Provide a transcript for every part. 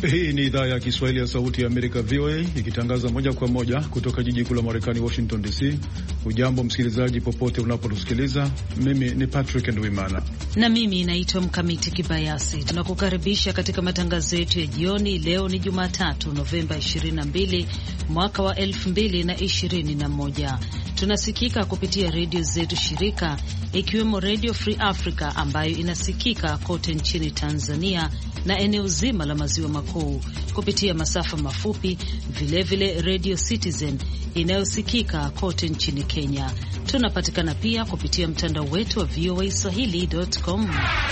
Hii ni idhaa ya Kiswahili ya Sauti ya Amerika, VOA, ikitangaza moja kwa moja kutoka jiji kuu la Marekani, Washington DC. Hujambo msikilizaji, popote unapotusikiliza. Mimi ni Patrick Ndwimana na mimi naitwa Mkamiti Kibayasi. Tunakukaribisha katika matangazo yetu ya jioni. Leo ni Jumatatu, Novemba 22 mwaka wa 2021. Tunasikika kupitia redio zetu shirika, ikiwemo Radio Free Africa ambayo inasikika kote nchini Tanzania na eneo zima la maziwa makuu kupitia masafa mafupi, vilevile Radio Citizen inayosikika kote nchini Kenya. Tunapatikana pia kupitia mtandao wetu wa voaswahili.com.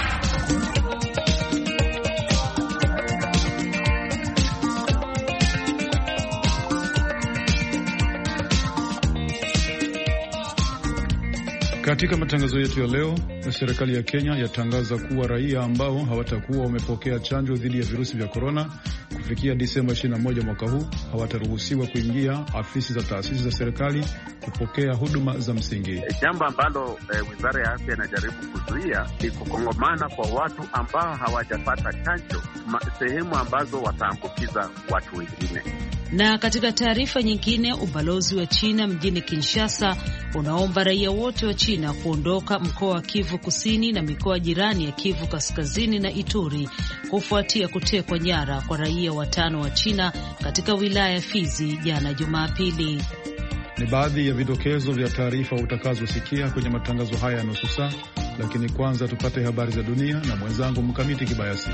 Katika matangazo yetu ya leo, serikali ya Kenya yatangaza kuwa raia ambao hawatakuwa wamepokea chanjo dhidi ya virusi vya korona kufikia Disemba 21 mwaka huu hawataruhusiwa kuingia afisi za taasisi za serikali kupokea huduma za msingi. Jambo ambalo Wizara ya Afya inajaribu kuzuia ni kukongomana kwa watu ambao hawajapata chanjo sehemu ambazo wataambukiza watu wengine. Na katika taarifa nyingine, ubalozi wa China mjini Kinshasa unaomba raia wote wa China kuondoka mkoa wa Kivu Kusini na mikoa jirani ya Kivu Kaskazini na Ituri kufuatia kutekwa nyara kwa raia 5 wa China katika wilaya ya Fizi jana Jumapili. Ni baadhi ya vidokezo vya taarifa utakazosikia kwenye matangazo haya ya nusu saa, lakini kwanza tupate habari za dunia na mwenzangu Mkamiti Kibayasi.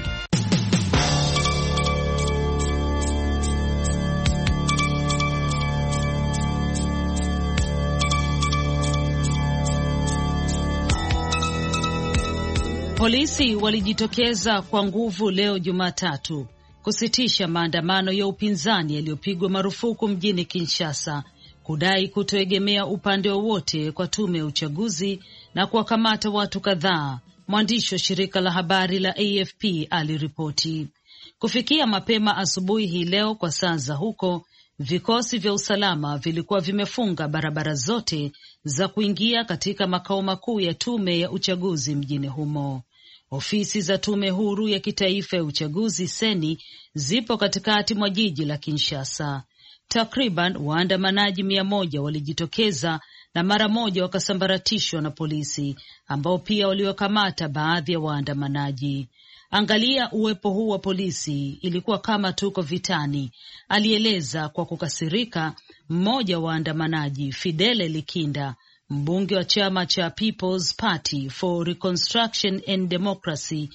Polisi walijitokeza kwa nguvu leo Jumatatu kusitisha maandamano ya upinzani yaliyopigwa marufuku mjini Kinshasa, kudai kutoegemea upande wowote kwa tume ya uchaguzi na kuwakamata watu kadhaa. Mwandishi wa shirika la habari la AFP aliripoti. Kufikia mapema asubuhi hii leo kwa saa za huko, vikosi vya usalama vilikuwa vimefunga barabara zote za kuingia katika makao makuu ya tume ya uchaguzi mjini humo. Ofisi za tume huru ya kitaifa ya uchaguzi seni zipo katikati mwa jiji la Kinshasa. Takriban waandamanaji 100 walijitokeza na mara moja wakasambaratishwa na polisi ambao pia waliokamata baadhi ya waandamanaji. Angalia uwepo huu wa polisi, ilikuwa kama tuko vitani, alieleza kwa kukasirika mmoja wa waandamanaji, Fidele Likinda, mbunge wa chama cha People's Party for Reconstruction and Democracy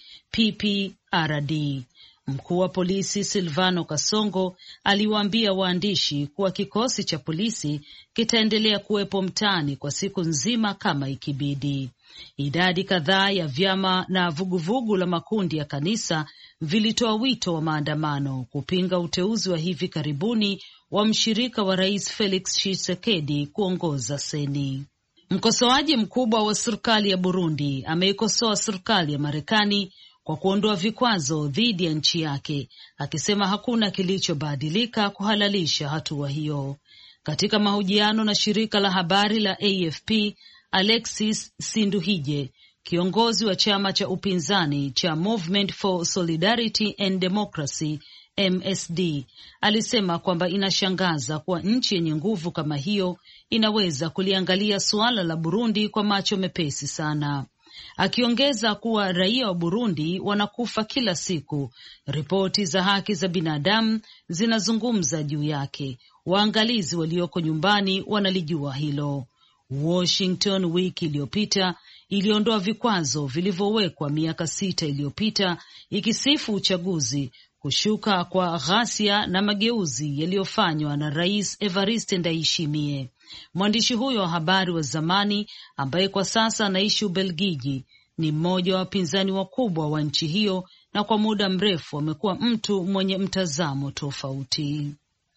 PPRD. Mkuu wa polisi Silvano Kasongo aliwaambia waandishi kuwa kikosi cha polisi kitaendelea kuwepo mtaani kwa siku nzima kama ikibidi. Idadi kadhaa ya vyama na vuguvugu la makundi ya kanisa vilitoa wito wa maandamano kupinga uteuzi wa hivi karibuni wa mshirika wa Rais Felix Tshisekedi kuongoza seni. Mkosoaji mkubwa wa serikali ya Burundi ameikosoa serikali ya Marekani kwa kuondoa vikwazo dhidi ya nchi yake, akisema hakuna kilichobadilika kuhalalisha hatua hiyo. Katika mahojiano na shirika la habari la AFP, Alexis Sinduhije, kiongozi wa chama cha upinzani cha Movement for Solidarity and Democracy MSD, alisema kwamba inashangaza kuwa nchi yenye nguvu kama hiyo inaweza kuliangalia suala la Burundi kwa macho mepesi sana. Akiongeza kuwa raia wa Burundi wanakufa kila siku, ripoti za haki za binadamu zinazungumza juu yake. Waangalizi walioko nyumbani wanalijua hilo. Washington wiki iliyopita iliondoa vikwazo vilivyowekwa miaka 6 iliyopita, ikisifu uchaguzi, kushuka kwa ghasia na mageuzi yaliyofanywa na Rais Evariste Ndayishimiye. Mwandishi huyo wa habari wa zamani ambaye kwa sasa anaishi Ubelgiji ni mmoja wa wapinzani wakubwa wa nchi hiyo na kwa muda mrefu amekuwa mtu mwenye mtazamo tofauti.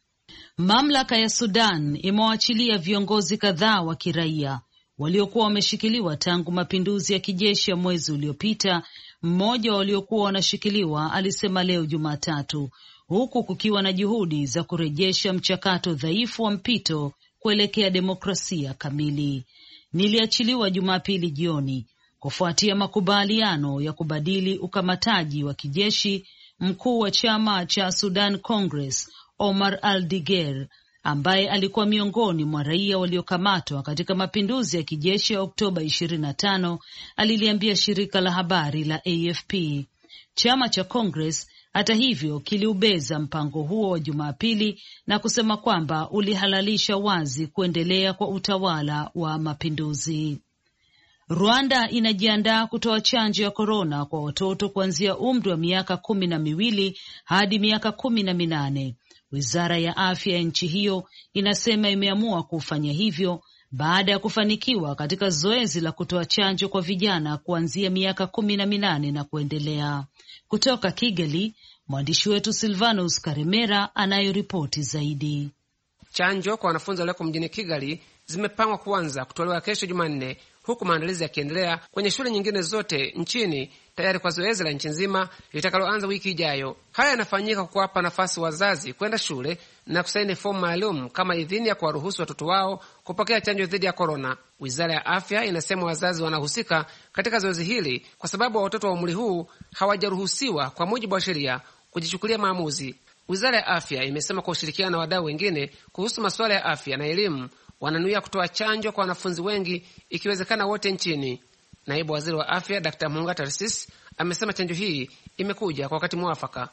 Mamlaka ya Sudan imewaachilia viongozi kadhaa wa kiraia waliokuwa wameshikiliwa tangu mapinduzi ya kijeshi ya mwezi uliopita. Mmoja waliokuwa wanashikiliwa alisema leo Jumatatu, huku kukiwa na juhudi za kurejesha mchakato dhaifu wa mpito kuelekea demokrasia kamili. Niliachiliwa Jumapili jioni kufuatia makubaliano ya kubadili ukamataji wa kijeshi mkuu wa chama cha Sudan Congress Omar al-Diger, ambaye alikuwa miongoni mwa raia waliokamatwa katika mapinduzi ya kijeshi ya Oktoba 25, aliliambia shirika la habari la AFP. Chama cha Congress hata hivyo kiliubeza mpango huo wa Jumapili na kusema kwamba ulihalalisha wazi kuendelea kwa utawala wa mapinduzi. Rwanda inajiandaa kutoa chanjo ya korona kwa watoto kuanzia umri wa miaka 12 hadi miaka 18. Wizara ya afya ya nchi hiyo inasema imeamua kufanya hivyo baada ya kufanikiwa katika zoezi la kutoa chanjo kwa vijana kuanzia miaka 18 na kuendelea. Kutoka Kigali, mwandishi wetu Silvanus Karemera anayoripoti zaidi. Chanjo kwa wanafunzi walioko mjini Kigali zimepangwa kuanza kutolewa kesho Jumanne, huku maandalizi yakiendelea kwenye shule nyingine zote nchini tayari kwa zoezi la nchi nzima litakaloanza wiki ijayo. Haya yanafanyika kwa kuwapa nafasi wazazi kwenda shule na kusaini fomu maalum kama idhini ya kuwaruhusu watoto wao kupokea chanjo dhidi ya korona. Wizara ya afya inasema wazazi wanahusika katika zoezi hili kwa sababu watoto wa umri huu hawajaruhusiwa kwa mujibu wa sheria kujichukulia maamuzi. Wizara ya afya imesema kwa ushirikiano na wadau wengine kuhusu masuala ya afya na elimu wananuia kutoa chanjo kwa wanafunzi wengi, ikiwezekana wote nchini. Naibu waziri wa afya Dr. Mhunga Tarsis amesema chanjo hii imekuja kwa wakati mwafaka.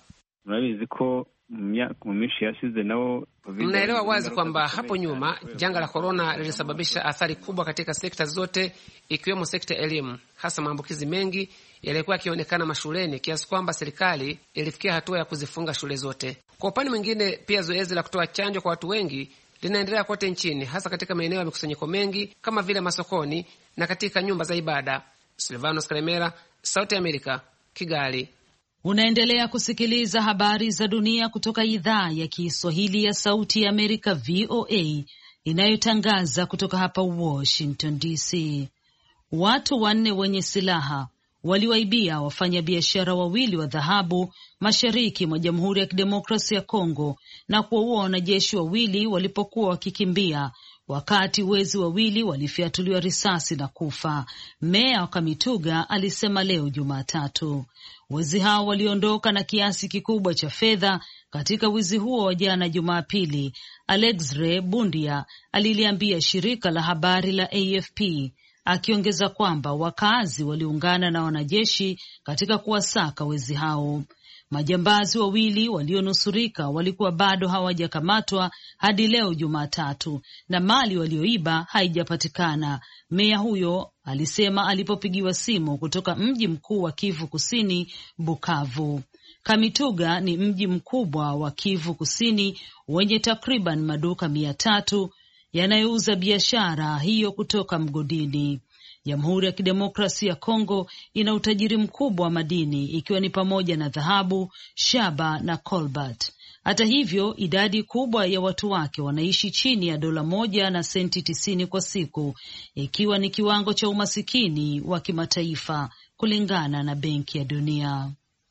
Mnaelewa wazi kwamba hapo nyuma janga la korona lilisababisha athari kubwa katika sekta zote, ikiwemo sekta ya elimu, hasa maambukizi mengi yalikuwa yakionekana mashuleni kiasi kwamba serikali ilifikia hatua ya kuzifunga shule zote. Kwa upande mwingine, pia zoezi la kutoa chanjo kwa watu wengi linaendelea kote nchini, hasa katika maeneo ya mikusanyiko mengi kama vile masokoni na katika nyumba za ibada. Silvanos Karemera, Sauti ya Amerika, Kigali. Unaendelea kusikiliza habari za dunia kutoka idhaa ya Kiswahili ya Sauti ya Amerika, VOA, inayotangaza kutoka hapa Washington DC. Watu 4 wenye silaha waliwaibia wafanyabiashara 2 wa dhahabu mashariki mwa Jamhuri ya Kidemokrasia ya Kongo na kuwaua wanajeshi 2 walipokuwa wakikimbia, wakati wezi 2 walifyatuliwa risasi na kufa. Meya wa Kamituga alisema leo Jumatatu. Wezi hao waliondoka na kiasi kikubwa cha fedha katika wizi huo wa jana Jumapili. Alexre Bundia aliliambia shirika la habari la AFP, akiongeza kwamba wakazi waliungana na wanajeshi katika kuwasaka wezi hao. Majambazi 2 walionusurika walikuwa bado hawajakamatwa hadi leo Jumatatu, na mali walioiba haijapatikana, meya huyo alisema alipopigiwa simu kutoka mji mkuu wa Kivu Kusini, Bukavu. Kamituga ni mji mkubwa wa Kivu Kusini wenye takriban maduka 300 yanayouza biashara hiyo kutoka mgodini. Jamhuri ya Kidemokrasia ya Kongo ina utajiri mkubwa wa madini, ikiwa ni pamoja na dhahabu, shaba na cobalt. Hata hivyo, idadi kubwa ya watu wake wanaishi chini ya $1 na senti 90 kwa siku, ikiwa ni kiwango cha umasikini wa kimataifa kulingana na Benki ya Dunia.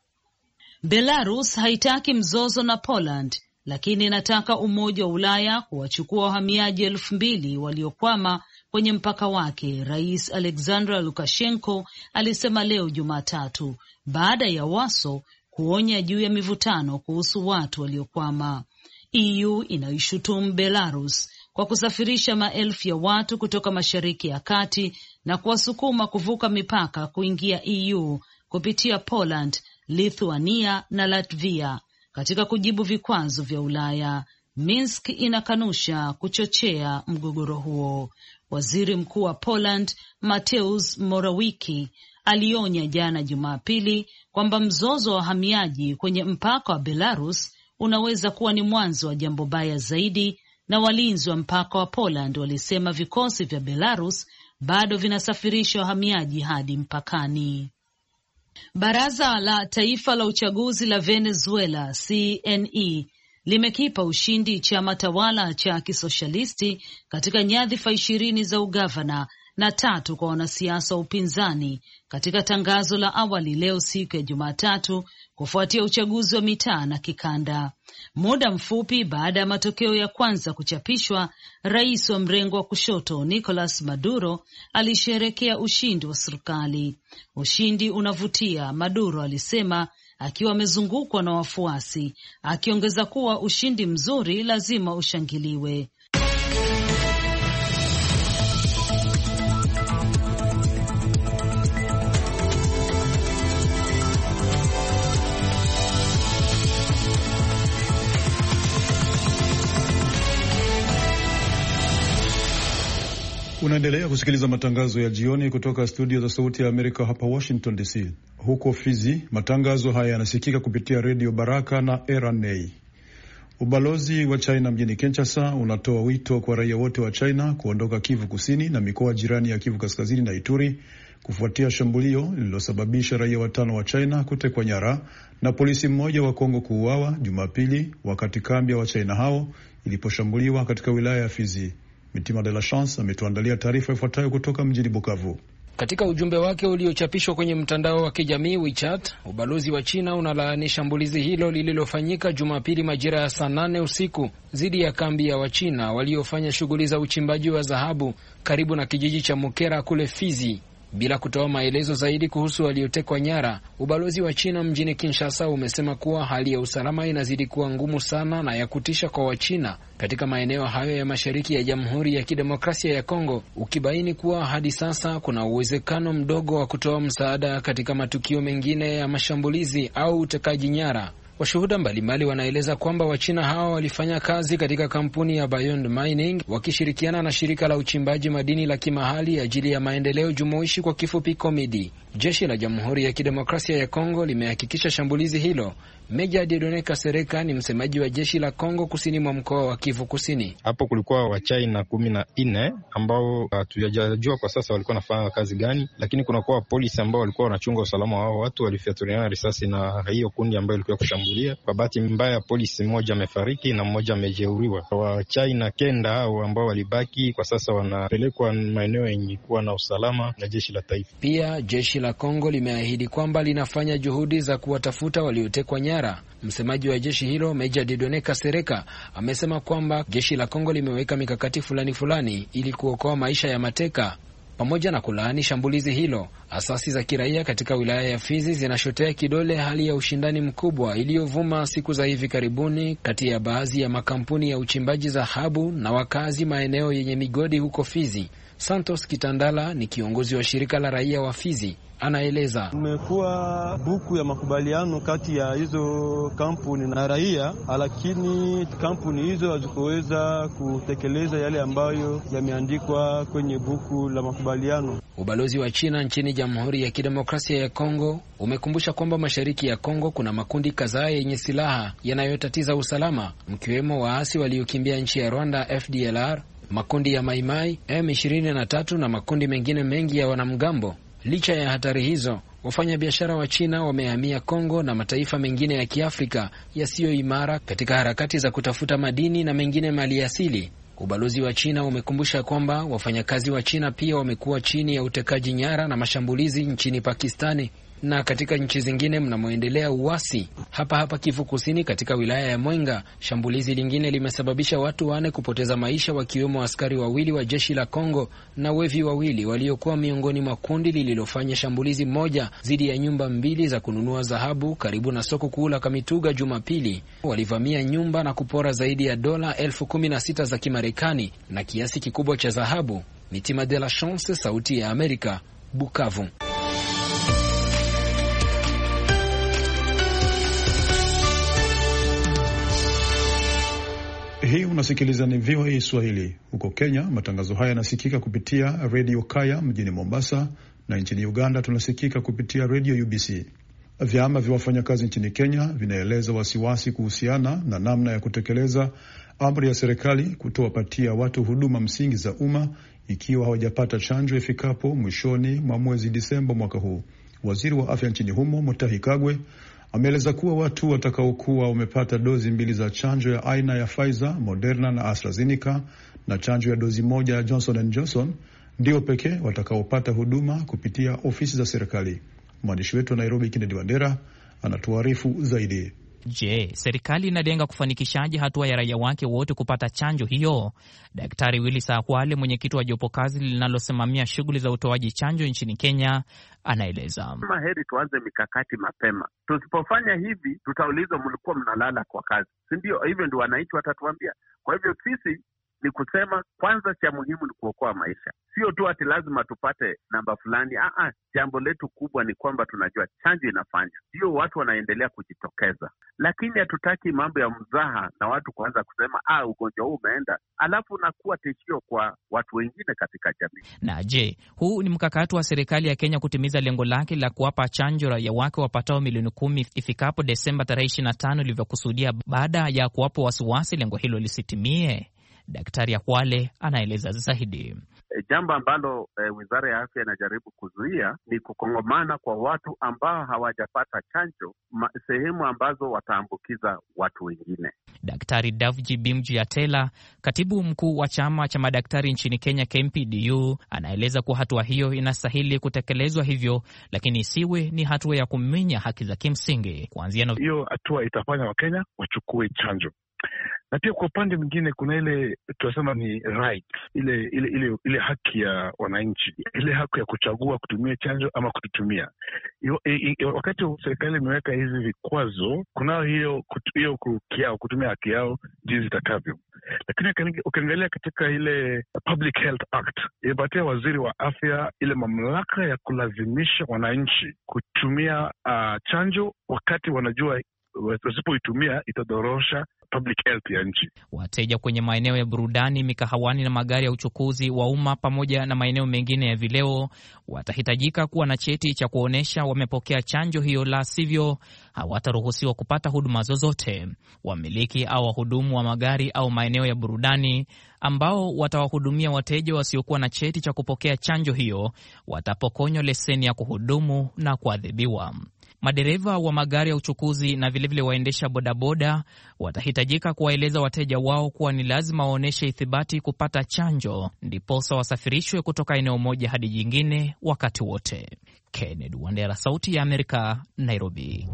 Belarus haitaki mzozo na Poland, lakini inataka Umoja wa Ulaya kuwachukua wahamiaji 2,000 waliokwama kwenye mpaka wake, Rais Alexander Lukashenko alisema leo Jumatatu, baada ya Waso kuonya juu ya mivutano kuhusu watu waliokwama. EU inaishutumu Belarus kwa kusafirisha maelfu ya watu kutoka Mashariki ya Kati na kuwasukuma kuvuka mipaka kuingia EU kupitia Poland, Lithuania na Latvia katika kujibu vikwazo vya Ulaya. Minsk inakanusha kuchochea mgogoro huo. Waziri Mkuu wa Poland Mateusz Morawiecki alionya jana Jumapili kwamba mzozo wa wahamiaji kwenye mpaka wa Belarus unaweza kuwa ni mwanzo wa jambo baya zaidi, na walinzi wa mpaka wa Poland walisema vikosi vya Belarus bado vinasafirisha wahamiaji hadi mpakani. Baraza la Taifa la Uchaguzi la Venezuela CNE limekipa ushindi chama tawala cha kisoshalisti katika nyadhifa 20 za ugavana na 3 kwa wanasiasa wa upinzani katika tangazo la awali leo siku ya Jumatatu, kufuatia uchaguzi wa mitaa na kikanda. Muda mfupi baada ya matokeo ya kwanza kuchapishwa, rais wa mrengo wa kushoto Nicolas Maduro alisherehekea ushindi wa serikali. Ushindi unavutia, Maduro alisema, akiwa amezungukwa na wafuasi, akiongeza kuwa ushindi mzuri lazima ushangiliwe. Unaendelea kusikiliza matangazo ya jioni kutoka studio za Sauti ya Amerika hapa Washington DC. Huko Fizi, matangazo haya yanasikika kupitia redio Baraka na RNA. Ubalozi wa China mjini Kinshasa unatoa wito kwa raia wote wa China kuondoka Kivu Kusini na mikoa jirani ya Kivu Kaskazini na Ituri kufuatia shambulio lililosababisha raia 5 wa China kutekwa nyara na polisi mmoja wa Kongo kuuawa Jumapili wakati kambi ya Wachina hao iliposhambuliwa katika wilaya ya Fizi. Mitima de la Chance ametuandalia taarifa ifuatayo kutoka mjini Bukavu. Katika ujumbe wake uliochapishwa kwenye mtandao wa kijamii WeChat, ubalozi wa China unalaani shambulizi hilo lililofanyika Jumapili majira ya saa 8 usiku dhidi ya kambi ya Wachina waliofanya shughuli za uchimbaji wa dhahabu karibu na kijiji cha Mukera kule Fizi. Bila kutoa maelezo zaidi kuhusu waliotekwa nyara, ubalozi wa China mjini Kinshasa umesema kuwa hali ya usalama inazidi kuwa ngumu sana na ya kutisha kwa Wachina katika maeneo hayo ya mashariki ya Jamhuri ya Kidemokrasia ya Kongo, ukibaini kuwa hadi sasa kuna uwezekano mdogo wa kutoa msaada katika matukio mengine ya mashambulizi au utekaji nyara. Washuhuda mbalimbali wanaeleza kwamba Wachina hawa walifanya kazi katika kampuni ya Beyond Mining wakishirikiana na shirika la uchimbaji madini la kimahali ajili ya maendeleo jumuishi kwa kifupi Komidi. Jeshi la Jamhuri ya Kidemokrasia ya Kongo limehakikisha shambulizi hilo. Meja Dieudonne Kasereka ni msemaji wa jeshi la Kongo kusini mwa mkoa wa Kivu Kusini. Hapo kulikuwa Wachina 14 ambao hatujajua kwa sasa walikuwa wanafanya kazi gani, lakini kunakuwa polisi ambao walikuwa wanachunga usalama wao. Watu walifyatuliana risasi na hiyo kundi ambayo ilikuwa kushambulia. Kwa bahati mbaya polisi mmoja amefariki na mmoja amejeruhiwa. Wachina 9 hao ambao walibaki kwa sasa wanapelekwa maeneo yenye kuwa na usalama na jeshi la taifa. Pia jeshi la Kongo limeahidi kwamba linafanya juhudi za kuwatafuta waliotekwa nyara. Msemaji wa jeshi hilo Meja Dieudonne Kasereka amesema kwamba jeshi la Kongo limeweka mikakati fulani ili kuokoa maisha ya mateka. Pamoja na kulaani shambulizi hilo, asasi za kiraia katika wilaya ya Fizi zinashotea kidole hali ya ushindani mkubwa iliyovuma siku za hivi karibuni kati ya baadhi ya makampuni ya uchimbaji dhahabu na wakazi maeneo yenye migodi huko Fizi. Santos Kitandala ni kiongozi wa shirika la raia wa Fizi. Anaeleza kumekuwa buku ya makubaliano kati ya hizo kampuni na raia, lakini kampuni hizo hazikuweza kutekeleza yale ambayo yameandikwa kwenye buku la makubaliano. Ubalozi wa China nchini Jamhuri ya Kidemokrasia ya Kongo umekumbusha kwamba mashariki ya Kongo kuna makundi kadhaa yenye silaha yanayotatiza usalama, mkiwemo waasi waliokimbia nchi ya Rwanda FDLR, makundi ya Maimai, M23 na makundi mengine mengi ya wanamgambo. Licha ya hatari hizo, wafanyabiashara wa China wamehamia Kongo na mataifa mengine ya Kiafrika yasiyo imara katika harakati za kutafuta madini na mengine maliasili. Ubalozi wa China umekumbusha kwamba wafanyakazi wa China pia wamekuwa chini ya utekaji nyara na mashambulizi nchini Pakistani na katika nchi zingine mnamoendelea uasi. Hapa Kivu Kusini katika wilaya ya Mwenga, shambulizi lingine limesababisha watu 4 kupoteza maisha, wakiwemo askari 2 wa jeshi la Kongo na wevi 2 waliokuwa miongoni mwa kundi lililofanya shambulizi moja dhidi ya nyumba 2 za kununua dhahabu karibu na soko kuu la Kamituga Jumapili. Walivamia nyumba na kupora zaidi ya dola 16,000 za Kimarekani na kiasi kikubwa cha dhahabu. Mitima de la Chance, Sauti ya Amerika, Bukavu. Hii unasikiliza ni VOA Swahili. Huko Kenya, matangazo haya yanasikika kupitia Radio Kaya mjini Mombasa, na nchini Uganda tunasikika kupitia Radio UBC. Vyama vya wafanyakazi nchini Kenya vinaeleza wasiwasi kuhusiana na namna ya kutekeleza amri ya serikali kutowapatia watu huduma msingi za umma ikiwa hawajapata chanjo ifikapo mwishoni mwa mwezi Disemba mwaka huu. Waziri wa afya nchini humo Mutahi Kagwe ameeleza kuwa watu watakaokuwa wamepata dozi 2 za chanjo ya aina ya Pfizer, Moderna na AstraZeneca na chanjo ya dozi 1 ya Johnson & Johnson ndio pekee watakaopata huduma kupitia ofisi za serikali. Mwandishi wetu wa Nairobi Kennedy Wandera anatuarifu zaidi. Je, serikali inalenga kufanikishaje hatua ya raia wake wote kupata chanjo hiyo? Daktari Willis Akwale, mwenyekiti wa jopo kazi linalosimamia shughuli za utoaji chanjo nchini Kenya, anaeleza. Heri tuanze mikakati mapema. Tusipofanya hivi, tutaulizwa mlikuwa mnalala kwa kazi, si ndio? Hivyo ndio wananchi watatuambia. Kwa hivyo sisi ni kusema kwanza, cha muhimu ni kuokoa maisha, sio tu ati lazima tupate namba fulani. Jambo letu kubwa ni kwamba tunajua chanjo inafanya, ndio watu wanaendelea kujitokeza, lakini hatutaki mambo ya mzaha na watu kuanza kusema ugonjwa huu umeenda, alafu unakuwa tishio kwa watu wengine katika jamii. Na je, huu ni mkakati wa serikali ya Kenya kutimiza lengo lake la kuwapa chanjo raia wake wapatao milioni 10 ifikapo Desemba tarehe 25 ilivyokusudia, baada ya kuwapo wasiwasi lengo hilo lisitimie? Daktari Akwale anaeleza zaidi. Jambo ambalo Wizara ya Afya inajaribu kuzuia ni kukongomana kwa watu ambao hawajapata chanjo sehemu ambazo wataambukiza watu wengine. Daktari Davji Bimjuyatela, katibu mkuu wa chama cha madaktari nchini Kenya KMPDU, anaeleza kuwa hatua hiyo inastahili kutekelezwa hivyo, lakini isiwe ni hatua ya kuminya haki za kimsingi. Kuanzia hiyo hatua itafanya Wakenya wachukue chanjo. Na pia kwa upande mwingine kuna ile tunasema ni right, ile haki ya wananchi, ile haki ya kuchagua kutumia chanjo ama kututumia. Wakati serikali imeweka hizi vikwazo, kunao hiyo kutumia haki yao jinsi itakavyo. Lakini ukiangalia katika ile Public Health Act, imepatia waziri wa afya ile mamlaka ya kulazimisha wananchi kutumia chanjo wakati wanajua wasipoitumia itadorosha public health ya nchi. Wateja kwenye maeneo ya burudani, mikahawani na magari ya uchukuzi wa umma pamoja na maeneo mengine ya vileo watahitajika kuwa na cheti cha kuonesha wamepokea chanjo hiyo, la sivyo hawataruhusiwa kupata huduma zozote. Wamiliki au wahudumu wa magari au maeneo ya burudani ambao watawahudumia wateja wasiokuwa na cheti cha kupokea chanjo hiyo watapokonywa leseni ya kuhudumu na kuadhibiwa. Madereva wa magari ya uchukuzi na vilevile waendesha bodaboda watahitajika kuwaeleza wateja wao kuwa ni lazima waoneshe ithibati kupata chanjo ndiposa wasafirishwe kutoka eneo moja hadi jingine wakati wote. Kennedy Wandera, Sauti ya Amerika, Nairobi.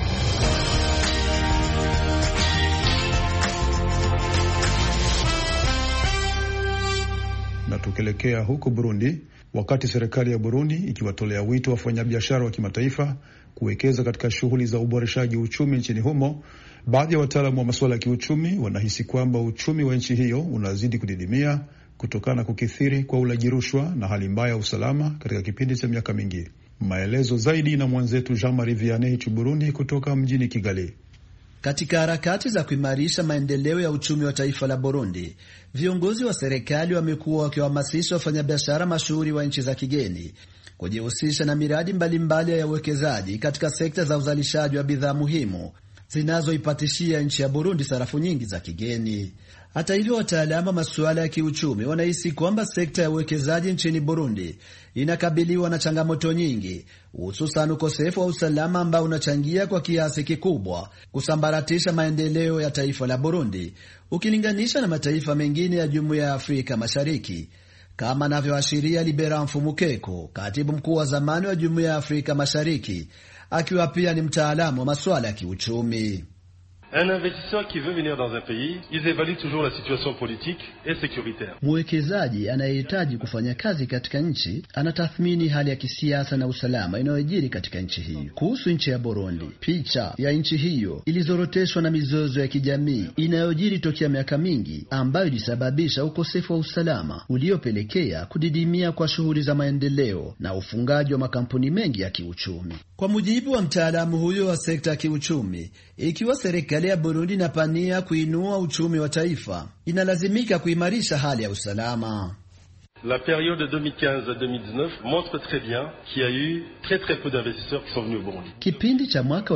Na tukielekea huko Burundi, wakati serikali ya Burundi ikiwatolea wito wafanyabiashara wa kimataifa kuwekeza katika shughuli za uboreshaji uchumi nchini humo, baadhi ya wataalamu wa masuala ya kiuchumi wanahisi kwamba uchumi wa nchi hiyo unazidi kudidimia kutokana na kukithiri kwa ulaji rushwa na hali mbaya ya usalama katika kipindi cha miaka mingi. Maelezo zaidi na mwenzetu Jean-Marie Vianney Burundi kutoka mjini Kigali. Katika harakati za kuimarisha maendeleo ya uchumi wa taifa la Burundi, viongozi wa serikali wamekuwa wakiwahamasisha wafanyabiashara mashuhuri wa nchi za kigeni kujihusisha na miradi mbalimbali ya uwekezaji katika sekta za uzalishaji wa bidhaa muhimu zinazoipatishia nchi ya Burundi sarafu nyingi za kigeni. Hata hivyo, wataalamu wa masuala ya kiuchumi wanahisi kwamba sekta ya uwekezaji nchini Burundi inakabiliwa na changamoto nyingi, hususan ukosefu wa usalama ambao unachangia kwa kiasi kikubwa kusambaratisha maendeleo ya taifa la Burundi ukilinganisha na mataifa mengine ya Jumuiya ya Afrika Mashariki, kama anavyoashiria Libera Mfumukeko, katibu mkuu wa zamani wa Jumuiya ya Afrika Mashariki, akiwa pia ni mtaalamu wa masuala ya kiuchumi. Un investisseur qui veut venir dans un pays, il évalue toujours la situation politique et sécuritaire. Mwekezaji anayehitaji kufanya kazi katika nchi anatathmini hali ya kisiasa na usalama inayojiri katika nchi hiyo. Kuhusu nchi ya Burundi, picha ya nchi hiyo ilizoroteshwa na mizozo ya kijamii inayojiri tokea miaka mingi, ambayo ilisababisha ukosefu wa usalama uliopelekea kudidimia kwa shughuli za maendeleo na ufungaji wa makampuni mengi ya kiuchumi. Kwa mujibu wa mtaalamu huyo wa sekta ya kiuchumi, ikiwa serikali ya Burundi inapania kuinua uchumi wa taifa, inalazimika kuimarisha hali ya usalama. La période de 2015 à 2019 montre très bien qu'il y a eu très peu d'investisseurs qui sont venus au Burundi. Kipindi cha mwaka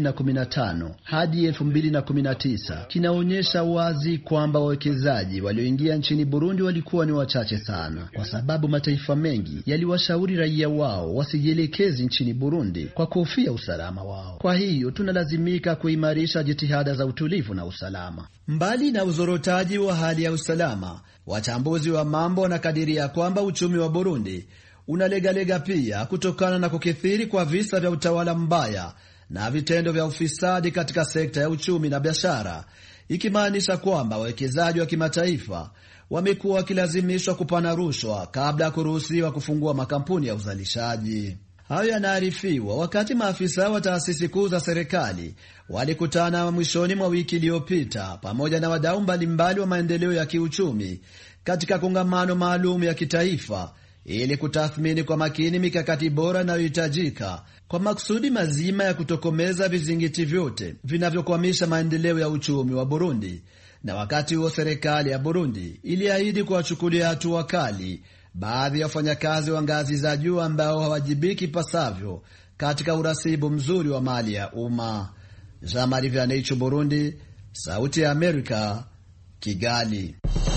2015 hadi 2019 kinaonyesha wazi kwamba wawekezaji walioingia nchini Burundi walikuwa ni wachache sana, kwa sababu mataifa mengi yaliwashauri raia wao wasijielekeze nchini Burundi kwa kuhofia usalama wao. Kwa hiyo tunalazimika kuimarisha jitihada za utulivu na usalama. Mbali na uzorotaji wa hali ya usalama, wachambuzi wa mambo wanakadiria kwamba uchumi wa Burundi unalegalega pia kutokana na kukithiri kwa visa vya utawala mbaya na vitendo vya ufisadi katika sekta ya uchumi na biashara, ikimaanisha kwamba wawekezaji wa kimataifa wamekuwa wakilazimishwa kupana rushwa kabla ya kuruhusiwa kufungua makampuni ya uzalishaji. Hayo yanaarifiwa wakati maafisa wa taasisi kuu za serikali walikutana mwishoni mwa wiki iliyopita pamoja na wadau mbalimbali wa maendeleo ya kiuchumi katika kongamano maalum ya kitaifa ili kutathmini kwa makini mikakati bora inayohitajika kwa makusudi mazima ya kutokomeza vizingiti vyote vinavyokwamisha maendeleo ya uchumi wa Burundi. Na wakati huo serikali ya Burundi iliahidi kuwachukulia hatua kali baadhi ya wafanyakazi wa ngazi za juu ambao hawajibiki pasavyo katika urasibu mzuri wa mali ya umma. Jean-Marie Vianney, Burundi, Sauti ya Amerika, Kigali.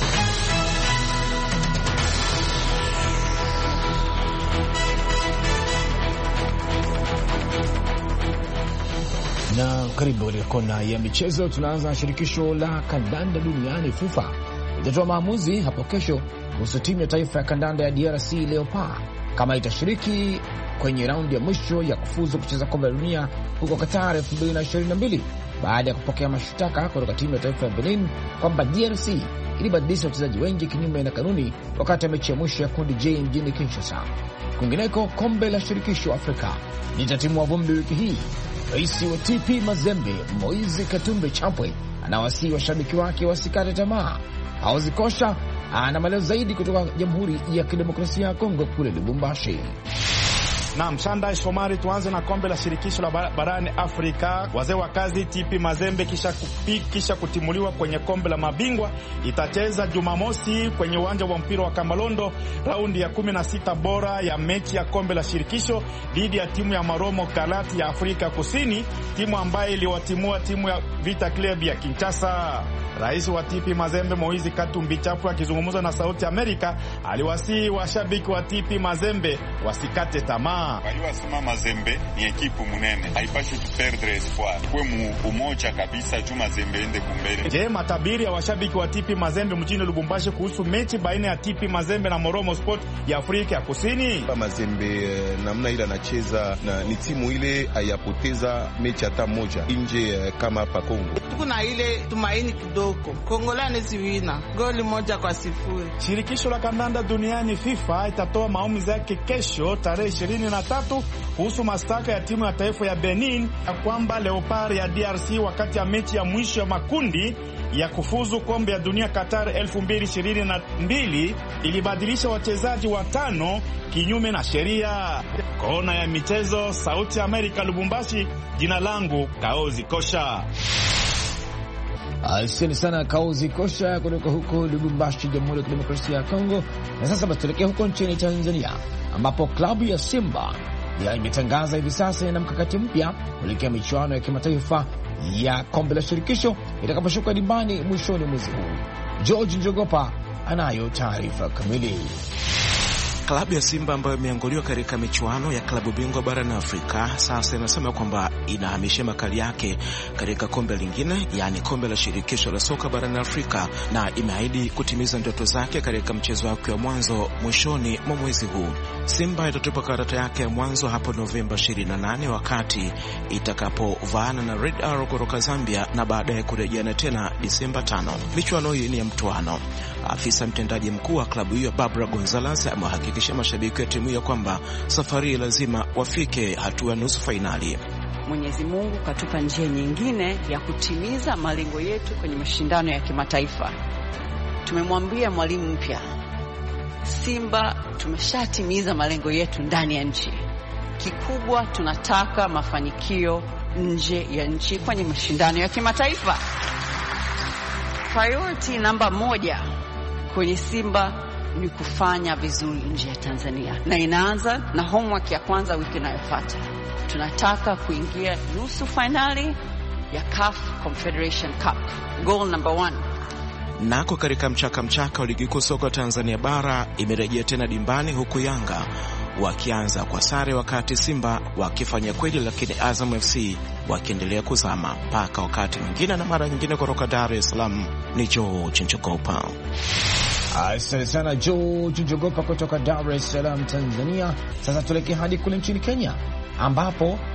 Na karibu katika kona ya michezo. Tunaanza na shirikisho la kandanda duniani FIFA itatoa maamuzi hapo kesho kuhusu timu ya taifa ya kandanda ya DRC Leopards kama itashiriki kwenye raundi ya mwisho ya kufuzu kucheza kombe la dunia huko Qatar 2022 baada ya kupokea mashtaka kutoka timu ya taifa ya Benin kwamba DRC ilibadilisha wachezaji wengi kinyume na kanuni wakati wa mechi ya mwisho ya kundi J mjini Kinshasa. Kwingineko, kombe la shirikisho Afrika litatimua vumbi wiki hii. Rais wa TP Mazembe Moizi Katumbe Chapwe anawasihi washabiki wake wasikate tamaa. Hawazikosha ana maelezo zaidi kutoka Jamhuri ya Kidemokrasia ya Kongo kule Lubumbashi. Naam, Shanda Shomari, tuanze na kombe la shirikisho la barani Afrika. Wazee wa kazi TP Mazembe kisha kutimuliwa kwenye kombe la mabingwa itacheza Jumamosi kwenye uwanja wa mpira wa Kamalondo raundi ya 16 bora ya mechi ya kombe la shirikisho dhidi ya timu ya Maromo Galati ya Afrika Kusini, timu ambayo iliwatimua timu ya Vita Club ya Kinshasa. Rais wa TP Mazembe Moizi Katumbi Chapwe akizungumza na Sauti Amerika aliwasihi washabiki wa TP Mazembe wasikate tamaa. Waliwasema Mazembe ni ekipu munene, haipashi perdre espoir. Kwa umoja kabisa juu Mazembe ende kumbele. Je, matabiri ya washabiki wa TP Mazembe mjini Lubumbashi kuhusu mechi baina ya TP Mazembe na Moromo Sport ya Afrika ya Kusini? Mazembe namna ile anacheza na ni timu ile hayapoteza mechi hata moja nje kama hapa Kongo. Kuna ile tumaini kidogo. Kongolani ziwina goli 1-0. Shirikisho la kandanda duniani FIFA itatoa maamuzi yake kesho tarehe 23 kuhusu mashtaka ya timu ya taifa ya Benin ya kwamba Leopard ya DRC wakati ya mechi ya mwisho ya makundi ya kufuzu kombe ya dunia Qatar 2022 ilibadilisha wachezaji 5 kinyume na sheria. Kona ya michezo, Sauti ya Amerika, Lubumbashi. Jina langu Kaozi Kosha. Asante sana Kaozi Kosha kutoka huko Lubumbashi, Jamhuri ya Kidemokrasia ya Kongo. Na sasa basi tuelekee huko nchini Tanzania ambapo klabu ya Simba imetangaza hivi sasa ina mkakati mpya kuelekea michuano ya kimataifa ya kombe la shirikisho itakaposhuka dimbani mwishoni mwezi huu. George Njogopa anayo taarifa kamili. Klabu ya Simba ambayo imeanguliwa katika michuano ya klabu bingwa barani Afrika sasa inasema kwamba inahamisha makali yake katika kombe lingine, yani kombe la shirikisho la soka barani Afrika, na imeahidi kutimiza ndoto zake katika mchezo wake wa mwanzo mwishoni mwa mwezi huu. Simba itatupa karata yake ya mwanzo hapo Novemba 28 wakati itakapovaana na Red Arrow kutoka Zambia na baadaye kurejeana tena Disemba 5. Michuano hii ni ya mtoano. Afisa mtendaji mkuu wa klabu hiyo Barbara Gonzalez amehakikisha mashabiki wa timu hiyo kwamba safari lazima wafike hatua nusu fainali. Mwenyezi Mungu katupa njia nyingine ya kutimiza malengo yetu kwenye mashindano ya kimataifa. Tumemwambia mwalimu mpya, Simba tumeshatimiza malengo yetu ndani ya nchi. Kikubwa tunataka mafanikio nje ya nchi kwenye mashindano ya kimataifa. Priority namba 1 kwenye Simba ni kufanya vizuri nje ya Tanzania, na inaanza na homework ya kwanza wiki inayofuata. Tunataka kuingia nusu finali ya CAF Confederation Cup. Goal number 1. Nako katika mchaka wa ligi kuu soka Tanzania bara imerejea tena dimbani, huku Yanga wakianza kwa sare wakati Simba wakifanya kweli, lakini Azam FC wakiendelea kuzama mpaka wakati mwingine na mara nyingine. Kutoka Dar es Salaam ni George Njogopa. Asante sana George Njogopa kutoka Dar es Salaam, Tanzania. Sasa tulekee hadi kule nchini Kenya ambapo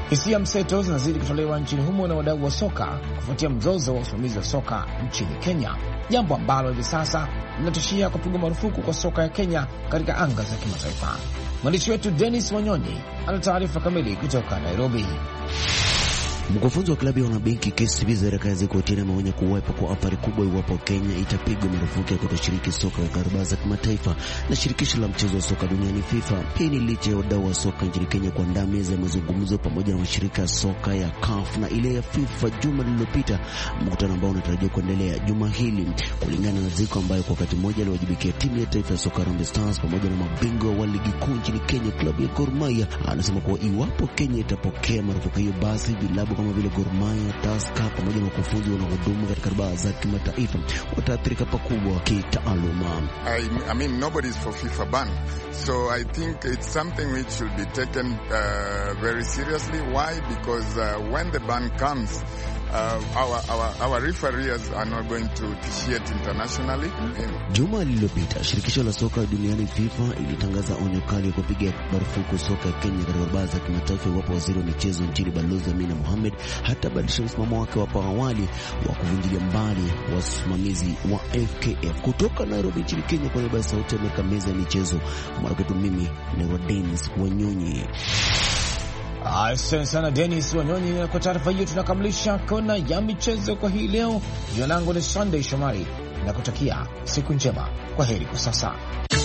Hisia mseto zinazidi kutolewa nchini humo na wadau wa soka kufuatia mzozo wa usimamizi wa soka nchini Kenya, jambo ambalo hivi sasa linatishia kupigwa marufuku kwa soka ya Kenya katika anga za kimataifa. Mwandishi wetu Dennis Wanyonyi ana taarifa kamili kutoka Nairobi. Mkufunzi wa klabu ya wanabenki KCB Zerakazi Kotini ameonya kuwepo kwa athari kubwa iwapo Kenya itapigwa marufuku ya kutoshiriki soka ya karabaa za kimataifa na shirikisho la mchezo wa soka duniani FIFA. Hii ni licha ya wadau wa soka nchini Kenya kuandaa meza ya mazungumzo pamoja na mashirika ya soka ya CAF na ile ya FIFA juma lililopita, mkutano ambao unatarajiwa kuendelea juma hili. Kulingana na Ziko ambayo kwa wakati mmoja aliwajibikia timu ya taifa ya soka Harambee Stars pamoja na mabingwa wa ligi kuu nchini Kenya klabu ya Gor Mahia, anasema kuwa iwapo Kenya itapokea marufuku hiyo, basi vilabu kama vile Gor Mahia, Tusker pamoja na wakufunzi wanaohudumu katika karabaa za kimataifa wataathirika pakubwa kitaaluma. I mean nobody is for FIFA ban. So I think it's something which should be taken very seriously. Why? Because when the ban comes, our referees are not going to officiate internationally. Juma lililopita shirikisho la soka duniani FIFA ilitangaza onyo kali ya kupiga marufuku soka ya Kenya katika karabaa za kimataifa iwapo waziri wa michezo nchini Balozi Amina Mohamed hatabadilisha msimamo wake wa awali wa kuvunjilia mbali wasimamizi wa FKF. Kutoka Nairobi nchini Kenya kwa niaba ya Sauti ya Amerika, meza ya michezo, mwanakwetu mimi ni Dennis Wanyonyi. Asante sana Dennis Wanyonyi, na kwa taarifa hiyo tunakamilisha kona ya michezo kwa hii leo. Jina langu ni Sunday Shomari na kutakia siku njema. Kwa heri kwa sasa.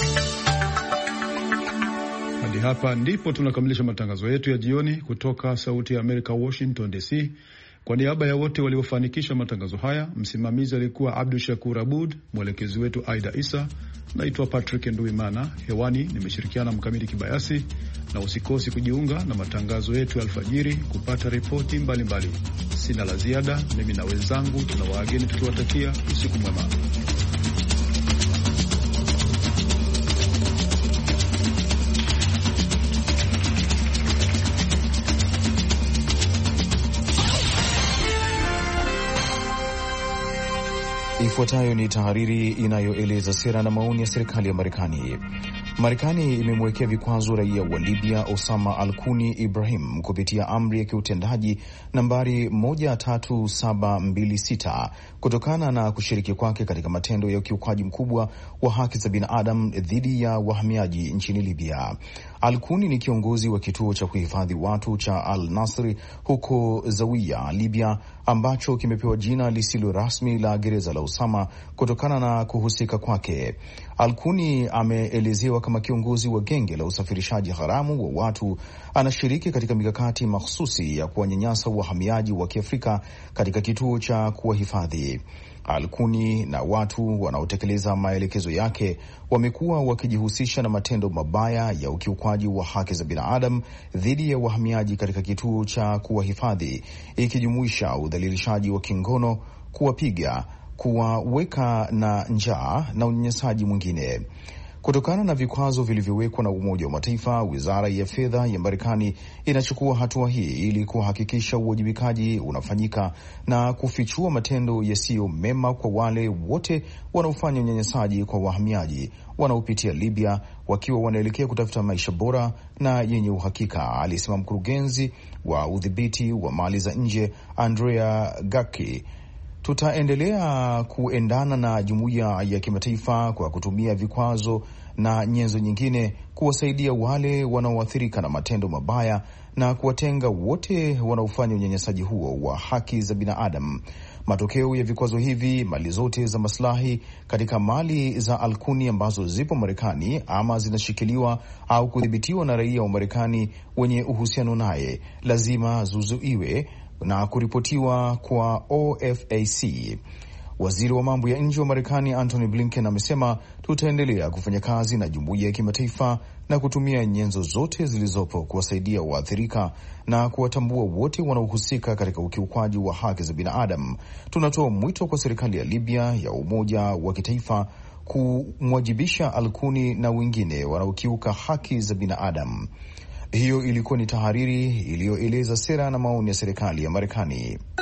Hadi hapa ndipo tunakamilisha matangazo yetu ya jioni kutoka Sauti ya Amerika, Washington DC. Kwa niaba ya wote waliofanikisha matangazo haya, msimamizi alikuwa Abdul Shakur Abud, mwelekezi wetu Aida Isa. Naitwa Patrick Nduimana, hewani nimeshirikiana Mkamiti Kibayasi, na usikosi kujiunga na matangazo yetu ya alfajiri kupata ripoti mbalimbali. Sina la ziada, mimi na wenzangu tunawaageni tukiwatakia usiku mwema. Ifuatayo ni tahariri inayoeleza sera na maoni ya serikali ya Marekani. Marekani imemwekea vikwazo raia wa Libya Osama Al-Kuni Ibrahim kupitia amri ya kiutendaji nambari 13726 kutokana na kushiriki kwake katika matendo ya ukiukaji mkubwa wa haki za binadamu dhidi ya wahamiaji nchini Libya. Al-Kuni ni kiongozi wa kituo cha kuhifadhi watu cha Al-Nasri huko Zawiya, Libya, ambacho kimepewa jina lisilo rasmi la gereza la Osama kutokana na kuhusika kwake. Al-Kuni ameelezewa kama kiongozi wa genge la usafirishaji haramu wa watu. Anashiriki katika mikakati mahsusi ya kuwanyanyasa wahamiaji wa Kiafrika katika kituo cha kuwahifadhi. Al-Kuni na watu wanaotekeleza maelekezo yake wamekuwa wakijihusisha na matendo mabaya ya ukiukwaji wa haki za binadamu dhidi ya wahamiaji katika kituo cha kuwahifadhi, ikijumuisha udhalilishaji wa kingono, kuwapiga, kuwaweka na njaa na unyanyasaji mwingine. Kutokana na vikwazo vilivyowekwa na Umoja wa Mataifa, Wizara ya Fedha ya Marekani inachukua hatua hii ili kuhakikisha uwajibikaji unafanyika na kufichua matendo yasiyo mema kwa wale wote wanaofanya unyanyasaji kwa wahamiaji wanaopitia Libya wakiwa wanaelekea kutafuta maisha bora na yenye uhakika, alisema mkurugenzi wa udhibiti wa mali za nje Andrea Gacki. Tutaendelea kuendana na jumuiya ya kimataifa kwa kutumia vikwazo na nyenzo nyingine kuwasaidia wale wanaoathirika na matendo mabaya na kuwatenga wote wanaofanya unyanyasaji huo wa haki za binadamu. Matokeo ya vikwazo hivi, mali zote za maslahi katika mali za Al-Kuni ambazo zipo Marekani ama zinashikiliwa au kudhibitiwa na raia wa Marekani wenye uhusiano naye lazima zuzuiwe na kuripotiwa kwa OFAC. Waziri wa mambo ya nje wa Marekani Antony Blinken amesema tutaendelea kufanya kazi na jumuiya ya kimataifa na kutumia nyenzo zote zilizopo kuwasaidia waathirika na kuwatambua wote wanaohusika katika ukiukwaji wa haki za binadamu. Tunatoa mwito kwa serikali ya Libya ya umoja wa kitaifa kumwajibisha Al-Kuni na wengine wanaokiuka haki za binadamu. Hiyo ilikuwa ni tahariri iliyoeleza sera na maoni ya serikali ya Marekani.